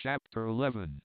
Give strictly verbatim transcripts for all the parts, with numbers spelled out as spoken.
Chapter eleven.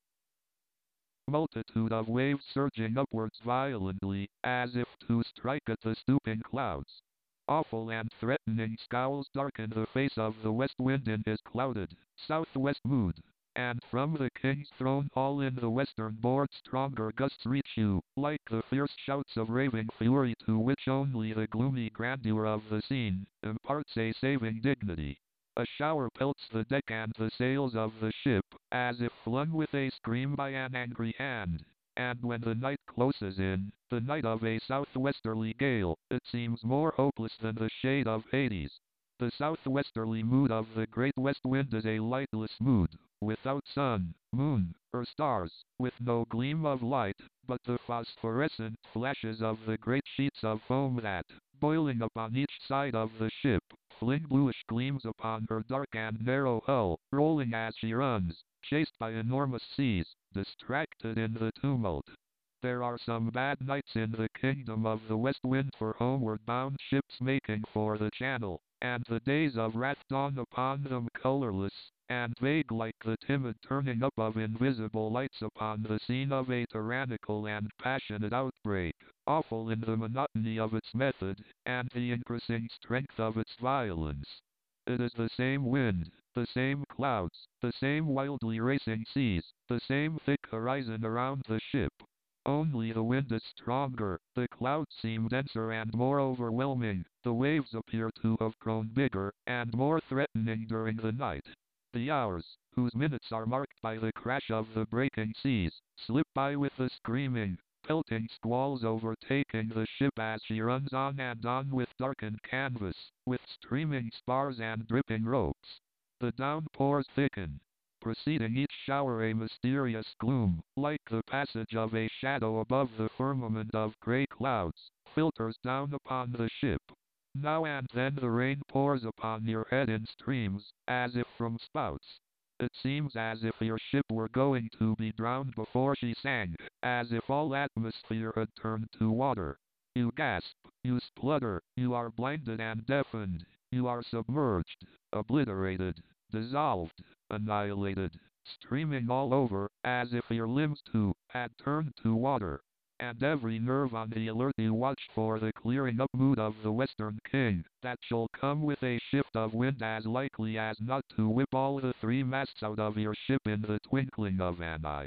Multitude of waves surging upwards violently, as if to strike at the stooping clouds. Awful and threatening scowls darken the face of the west wind in his clouded, southwest mood, and from the king's throne hall in the western board stronger gusts reach you, like the fierce shouts of raving fury to which only the gloomy grandeur of the scene imparts a saving dignity. A shower pelts the deck and the sails of the ship, as if flung with a scream by an angry hand. And when the night closes in, the night of a southwesterly gale, it seems more hopeless than the shade of Hades. The southwesterly mood of the great west wind is a lightless mood, without sun, moon, or stars, with no gleam of light, but the phosphorescent flashes of the great sheets of foam that, boiling upon each side of the ship, fling bluish gleams upon her dark and narrow hull, rolling as she runs, chased by enormous seas, distracted in the tumult. There are some bad nights in the kingdom of the west wind for homeward bound ships making for the channel, and the days of wrath dawn upon them colorless and vague like the timid turning up of invisible lights upon the scene of a tyrannical and passionate outbreak, awful in the monotony of its method, and the increasing strength of its violence. It is the same wind, the same clouds, the same wildly racing seas, the same thick horizon around the ship. Only the wind is stronger, the clouds seem denser and more overwhelming, the waves appear to have grown bigger and more threatening during the night. The hours, whose minutes are marked by the crash of the breaking seas, slip by with the screaming, pelting squalls overtaking the ship as she runs on and on with darkened canvas, with streaming spars and dripping ropes. The downpours thicken, preceding each shower a mysterious gloom, like the passage of a shadow above the firmament of grey clouds, filters down upon the ship. Now and then the rain pours upon your head in streams, as if from spouts. It seems as if your ship were going to be drowned before she sank, as if all atmosphere had turned to water. You gasp, you splutter, you are blinded and deafened, you are submerged, obliterated, dissolved, annihilated, streaming all over, as if your limbs too had turned to water. And every nerve on the alert you watch for the clearing up mood of the western king, that shall come with a shift of wind as likely as not to whip all the three masts out of your ship in the twinkling of an eye.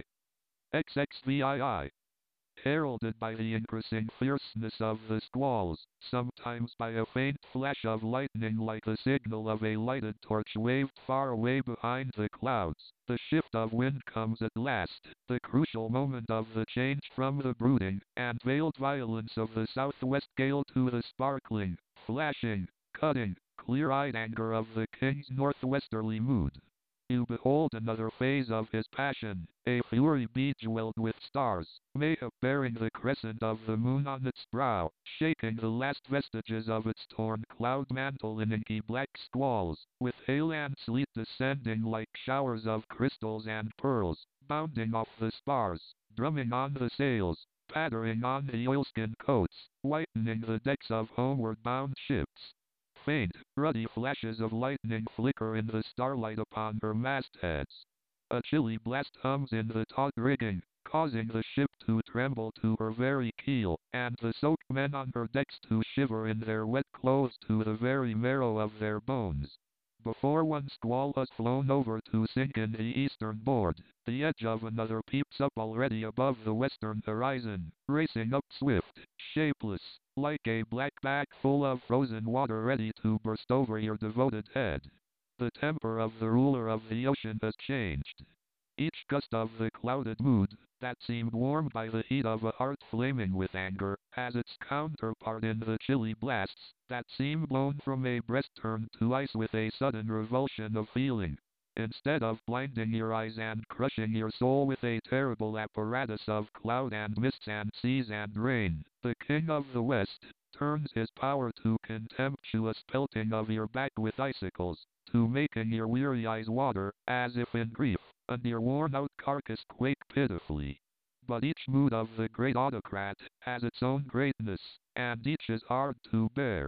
XXVII. Heralded by the increasing fierceness of the squalls, sometimes by a faint flash of lightning like the signal of a lighted torch waved far away behind the clouds, the shift of wind comes at last, the crucial moment of the change from the brooding and veiled violence of the southwest gale to the sparkling, flashing, cutting, clear-eyed anger of the king's northwesterly mood. You behold another phase of his passion, a fury bejeweled with stars, mayhap bearing the crescent of the moon on its brow, shaking the last vestiges of its torn cloud mantle in inky black squalls, with hail and sleet descending like showers of crystals and pearls, bounding off the spars, drumming on the sails, pattering on the oilskin coats, whitening the decks of homeward bound ships. Faint, ruddy flashes of lightning flicker in the starlight upon her mastheads. A chilly blast hums in the taut rigging, causing the ship to tremble to her very keel, and the soaked men on her decks to shiver in their wet clothes to the very marrow of their bones. Before one squall has flown over to sink in the eastern board, the edge of another peeps up already above the western horizon, racing up swift, shapeless, like a black bag full of frozen water ready to burst over your devoted head. The temper of the ruler of the ocean has changed. Each gust of the clouded mood, that seemed warmed by the heat of a heart flaming with anger, has its counterpart in the chilly blasts, that seem blown from a breast turned to ice with a sudden revulsion of feeling. Instead of blinding your eyes and crushing your soul with a terrible apparatus of cloud and mists and seas and rain, the king of the west turns his power to contemptuous pelting of your back with icicles, to making your weary eyes water, as if in grief, and your worn-out carcass quake pitifully. But each mood of the great autocrat has its own greatness, and each is hard to bear.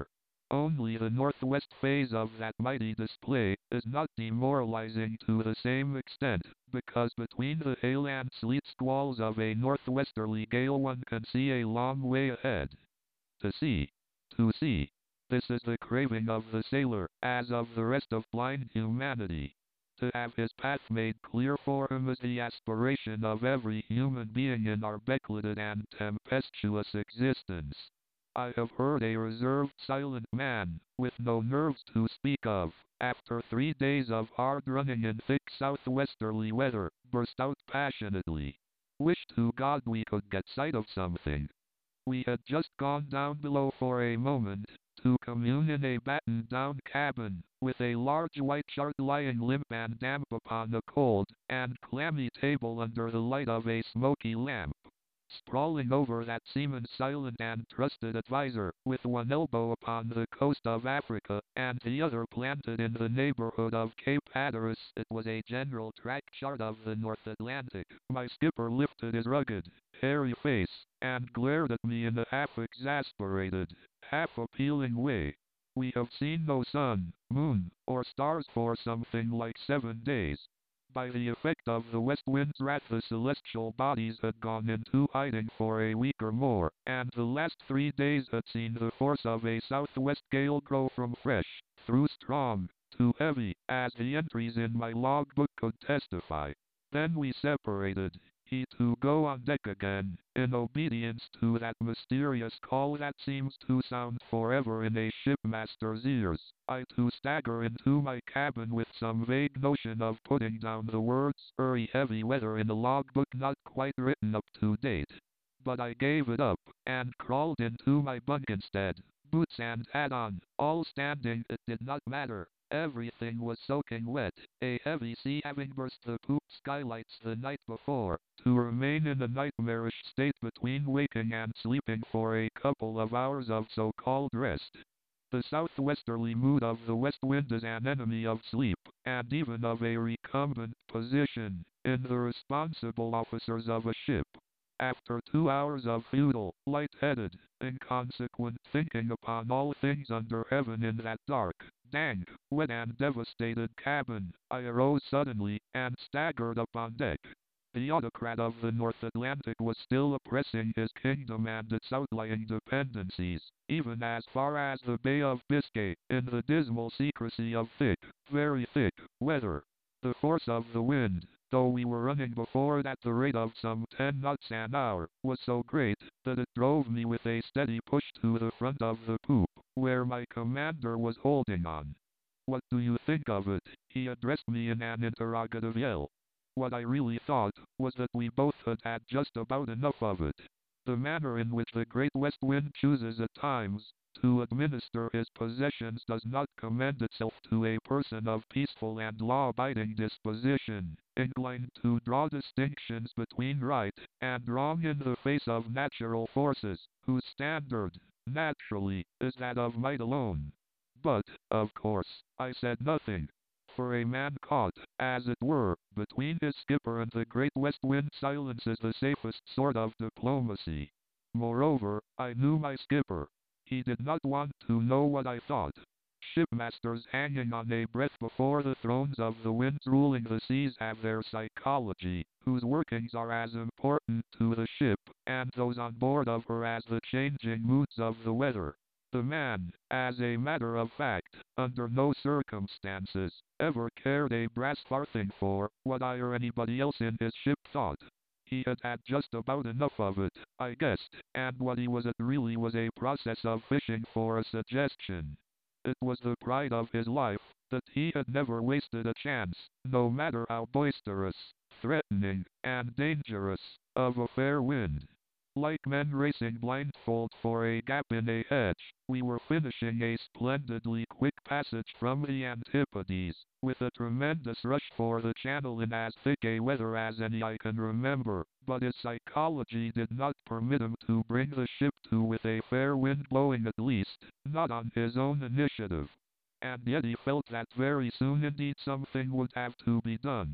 Only the northwest phase of that mighty display is not demoralizing to the same extent, because between the hail and sleet squalls of a northwesterly gale one can see a long way ahead. To see. To see. This is the craving of the sailor, as of the rest of blind humanity. To have his path made clear for him is the aspiration of every human being in our beclouded and tempestuous existence. I have heard a reserved, silent man, with no nerves to speak of, after three days of hard running in thick southwesterly weather, burst out passionately. Wish to God we could get sight of something. We had just gone down below for a moment, to commune in a battened-down cabin, with a large white chart lying limp and damp upon the cold and clammy table under the light of a smoky lamp. Sprawling over that seaman's silent and trusted adviser, with one elbow upon the coast of Africa, and the other planted in the neighborhood of Cape Hatteras, it was a general track chart of the North Atlantic. My skipper lifted his rugged, hairy face, and glared at me in a half-exasperated, half-appealing way. We have seen no sun, moon, or stars for something like seven days. By the effect of the west wind's wrath the celestial bodies had gone into hiding for a week or more, and the last three days had seen the force of a southwest gale grow from fresh, through strong, to heavy, as the entries in my logbook could testify. Then we separated, he to go on deck again, in obedience to that mysterious call that seems to sound forever in a shipmaster's ears, I to stagger into my cabin with some vague notion of putting down the words "very heavy weather" in a logbook not quite written up to date. But I gave it up, and crawled into my bunk instead, boots and hat on, all standing. It did not matter. Everything was soaking wet, a heavy sea having burst the poop skylights the night before, to remain in a nightmarish state between waking and sleeping for a couple of hours of so-called rest. The southwesterly mood of the west wind is an enemy of sleep, and even of a recumbent position, in the responsible officers of a ship. After two hours of futile, light-headed, inconsequent thinking upon all things under heaven in that dark, dank, wet and devastated cabin, I arose suddenly, and staggered up on deck. The autocrat of the North Atlantic was still oppressing his kingdom and its outlying dependencies, even as far as the Bay of Biscay, in the dismal secrecy of thick, very thick, weather. The force of the wind, though we were running before it at the rate of some ten knots an hour, was so great, that it drove me with a steady push to the front of the poop, where my commander was holding on. "What do you think of it?" he addressed me in an interrogative yell. What I really thought, was that we both had had just about enough of it. The manner in which the great west wind chooses at times to administer his possessions does not commend itself to a person of peaceful and law-abiding disposition, inclined to draw distinctions between right and wrong in the face of natural forces, whose standard, naturally, is that of might alone. But, of course, I said nothing. For a man caught, as it were, between his skipper and the great west wind, silence is the safest sort of diplomacy. Moreover, I knew my skipper. He did not want to know what I thought. Shipmasters hanging on a breath before the thrones of the winds ruling the seas have their psychology, whose workings are as important to the ship, and those on board of her, as the changing moods of the weather. The man, as a matter of fact, under no circumstances, ever cared a brass farthing for what I or anybody else in his ship thought. He had had just about enough of it, I guessed, and what he was at really was a process of fishing for a suggestion. It was the pride of his life, that he had never wasted a chance, no matter how boisterous, threatening, and dangerous, of a fair wind. Like men racing blindfold for a gap in a hedge, we were finishing a splendidly quick passage from the Antipodes, with a tremendous rush for the Channel in as thick a weather as any I can remember, but his psychology did not permit him to bring the ship to with a fair wind blowing, at least, not on his own initiative. And yet he felt that very soon indeed something would have to be done.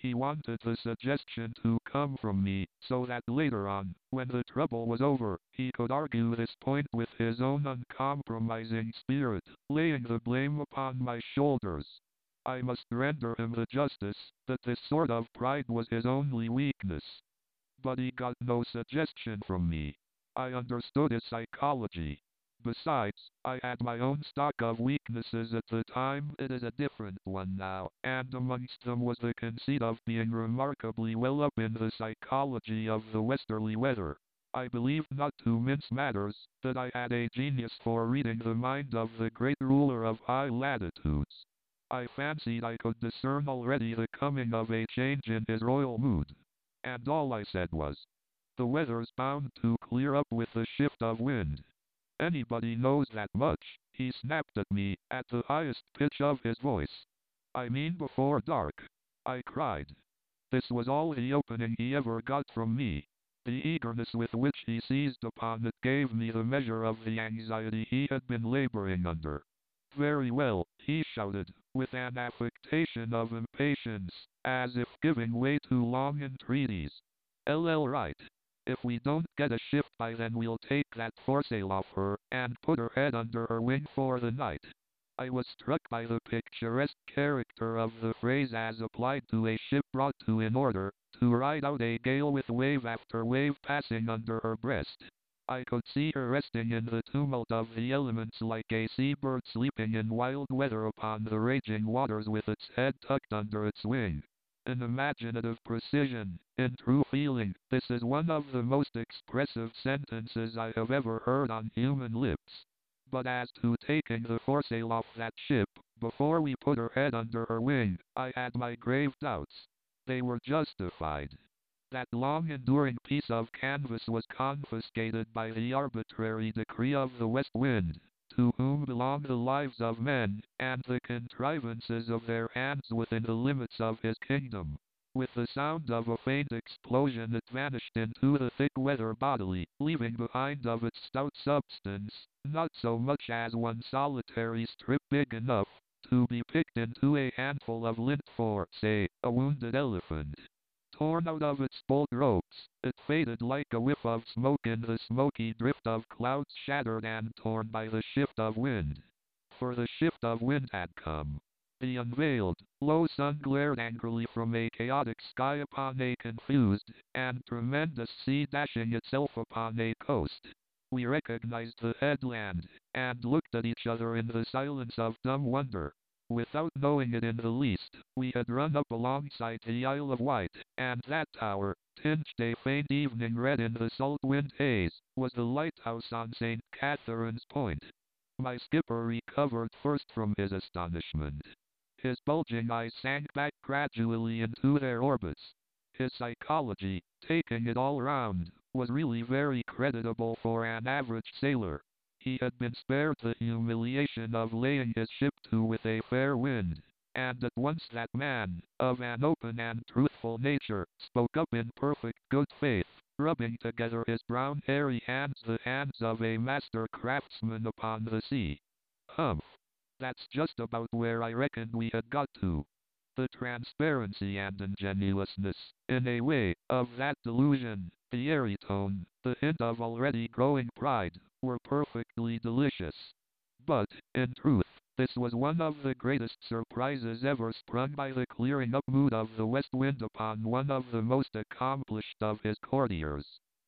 He wanted the suggestion to come from me, so that later on, when the trouble was over, he could argue this point with his own uncompromising spirit, laying the blame upon my shoulders. I must render him the justice that this sort of pride was his only weakness. But he got no suggestion from me. I understood his psychology. Besides, I had my own stock of weaknesses at the time. It is a different one now, and amongst them was the conceit of being remarkably well up in the psychology of the westerly weather. I believed, not to mince matters, that I had a genius for reading the mind of the great ruler of high latitudes. I fancied I could discern already the coming of a change in his royal mood. And all I said was, "The weather's bound to clear up with a shift of wind." "Anybody knows that much," he snapped at me, at the highest pitch of his voice. "I mean before dark," I cried. This was all the opening he ever got from me. The eagerness with which he seized upon it gave me the measure of the anxiety he had been laboring under. "Very well," he shouted, with an affectation of impatience, as if giving way to long entreaties. "L L right. If we don't get a shift by then, we'll take that foresail off her, and put her head under her wing for the night." I was struck by the picturesque character of the phrase as applied to a ship brought to in order, to ride out a gale with wave after wave passing under her breast. I could see her resting in the tumult of the elements like a seabird sleeping in wild weather upon the raging waters with its head tucked under its wing. In imaginative precision, in true feeling, this is one of the most expressive sentences I have ever heard on human lips. But as to taking the foresail off that ship, before we put her head under her wing, I had my grave doubts. They were justified. That long-enduring piece of canvas was confiscated by the arbitrary decree of the west wind, to whom belong the lives of men, and the contrivances of their hands within the limits of his kingdom. With the sound of a faint explosion it vanished into the thick weather bodily, leaving behind of its stout substance, not so much as one solitary strip big enough to be picked into a handful of lint for, say, a wounded elephant. Torn out of its bolt ropes, it faded like a whiff of smoke in the smoky drift of clouds shattered and torn by the shift of wind. For the shift of wind had come. The unveiled, low sun glared angrily from a chaotic sky upon a confused and tremendous sea dashing itself upon a coast. We recognized the headland, and looked at each other in the silence of dumb wonder. Without knowing it in the least, we had run up alongside the Isle of Wight, and that tower, tinged a faint evening red in the salt wind haze, was the lighthouse on Saint Catherine's Point. My skipper recovered first from his astonishment. His bulging eyes sank back gradually into their orbits. His psychology, taking it all round, was really very creditable for an average sailor. He had been spared the humiliation of laying his ship to with a fair wind, and at once that man, of an open and truthful nature, spoke up in perfect good faith, rubbing together his brown hairy hands the hands of a master craftsman upon the sea. "Humph! That's just about where I reckoned we had got to." The transparency and ingenuousness, in a way, of that delusion, the airy tone, the hint of already growing pride, were perfectly delicious. But, in truth, this was one of the greatest surprises ever sprung by the clearing up mood of the west wind upon one of the most accomplished of his courtiers.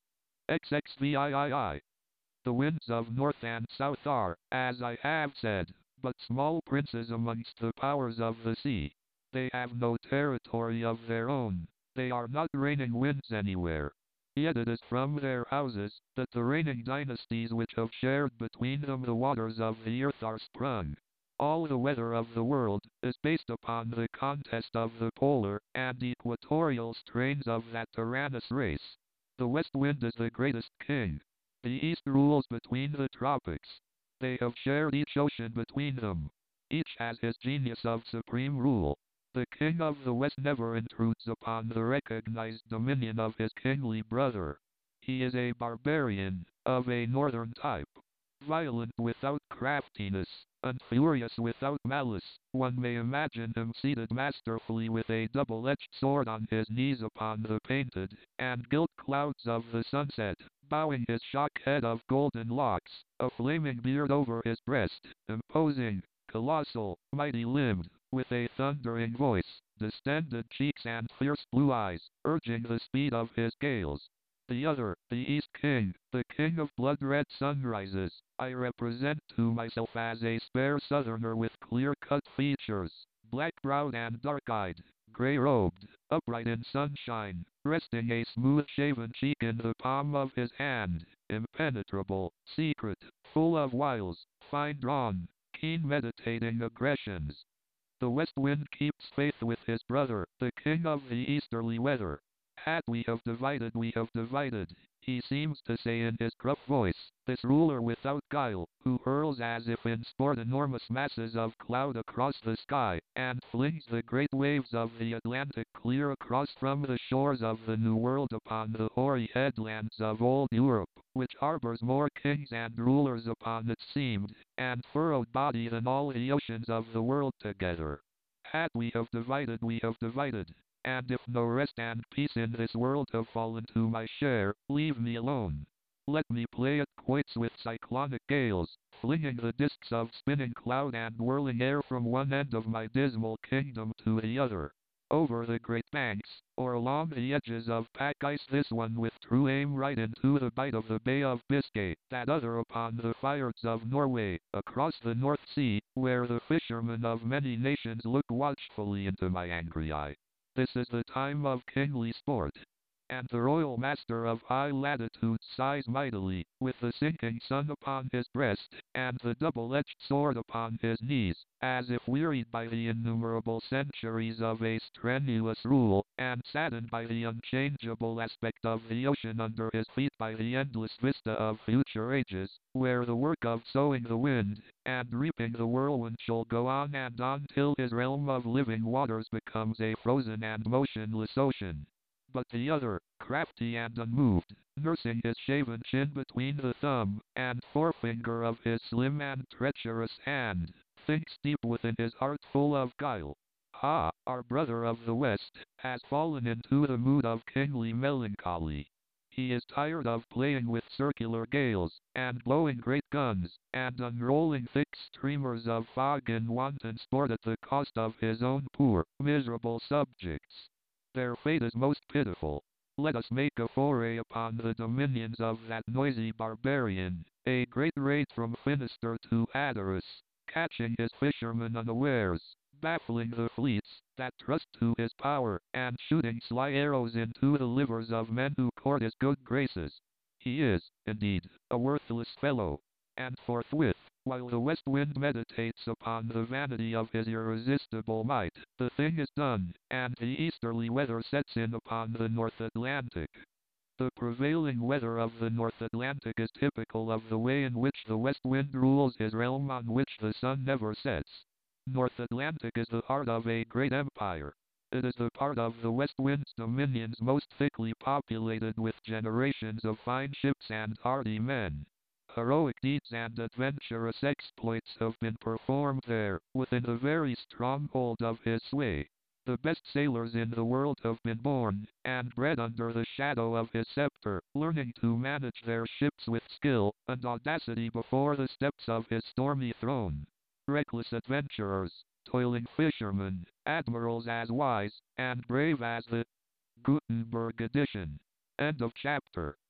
X X V I I. The winds of north and south are, as I have said, but small princes amongst the powers of the sea. They have no territory of their own. They are not reigning winds anywhere. Yet it is from their houses that the reigning dynasties which have shared between them the waters of the earth are sprung. All the weather of the world is based upon the contest of the polar and equatorial strains of that tyrannous race. The west wind is the greatest king. The east rules between the tropics. They have shared each ocean between them. Each has his genius of supreme rule. The king of the west never intrudes upon the recognized dominion of his kingly brother. He is a barbarian, of a northern type. Violent without craftiness, and furious without malice. One may imagine him seated masterfully with a double-edged sword on his knees upon the painted and gilt clouds of the sunset, bowing his shock head of golden locks, a flaming beard over his breast, imposing, colossal, mighty-limbed, with a thundering voice, distended cheeks and fierce blue eyes, urging the speed of his gales. The other, the East King, the king of blood-red sunrises, I represent to myself as a spare southerner with clear-cut features, black-browed and dark-eyed, grey-robed, upright in sunshine, resting a smooth-shaven cheek in the palm of his hand, impenetrable, secret, full of wiles, fine-drawn, keen meditating aggressions. The west wind keeps faith with his brother, the king of the easterly weather. Had we have divided, we have divided, he seems to say in his gruff voice, this ruler without guile, who hurls as if in sport enormous masses of cloud across the sky, and flings the great waves of the Atlantic clear across from the shores of the New World upon the hoary headlands of old Europe, which harbors more kings and rulers upon its seamed and furrowed body than all the oceans of the world together. Had we have divided, we have divided. And if no rest and peace in this world have fallen to my share, leave me alone. Let me play at quoits with cyclonic gales, flinging the discs of spinning cloud and whirling air from one end of my dismal kingdom to the other. Over the great banks, or along the edges of pack ice, this one with true aim right into the bight of the Bay of Biscay, that other upon the fjords of Norway, across the North Sea, where the fishermen of many nations look watchfully into my angry eye. This is the time of kingly sport, and the royal master of high latitude sighs mightily, with the sinking sun upon his breast, and the double-edged sword upon his knees, as if wearied by the innumerable centuries of a strenuous rule, and saddened by the unchangeable aspect of the ocean under his feet, by the endless vista of future ages, where the work of sowing the wind and reaping the whirlwind shall go on and on till his realm of living waters becomes a frozen and motionless ocean. But the other, crafty and unmoved, nursing his shaven chin between the thumb and forefinger of his slim and treacherous hand, thinks deep within his heart full of guile. Ah, our brother of the West has fallen into the mood of kingly melancholy. He is tired of playing with circular gales, and blowing great guns, and unrolling thick streamers of fog in wanton sport at the cost of his own poor, miserable subjects. Their fate is most pitiful. Let us make a foray upon the dominions of that noisy barbarian, a great raid from Finisterre to Hatteras, catching his fishermen unawares, baffling the fleets that trust to his power, and shooting sly arrows into the livers of men who court his good graces. He is, indeed, a worthless fellow, and forthwith, while the west wind meditates upon the vanity of his irresistible might, the thing is done, and the easterly weather sets in upon the North Atlantic. The prevailing weather of the North Atlantic is typical of the way in which the west wind rules his realm on which the sun never sets. North Atlantic is the heart of a great empire. It is the part of the west wind's dominions most thickly populated with generations of fine ships and hardy men. Heroic deeds and adventurous exploits have been performed there, within the very stronghold of his sway. The best sailors in the world have been born and bred under the shadow of his scepter, learning to manage their ships with skill and audacity before the steps of his stormy throne. Reckless adventurers, toiling fishermen, admirals as wise and brave as the Gutenberg edition. End of chapter.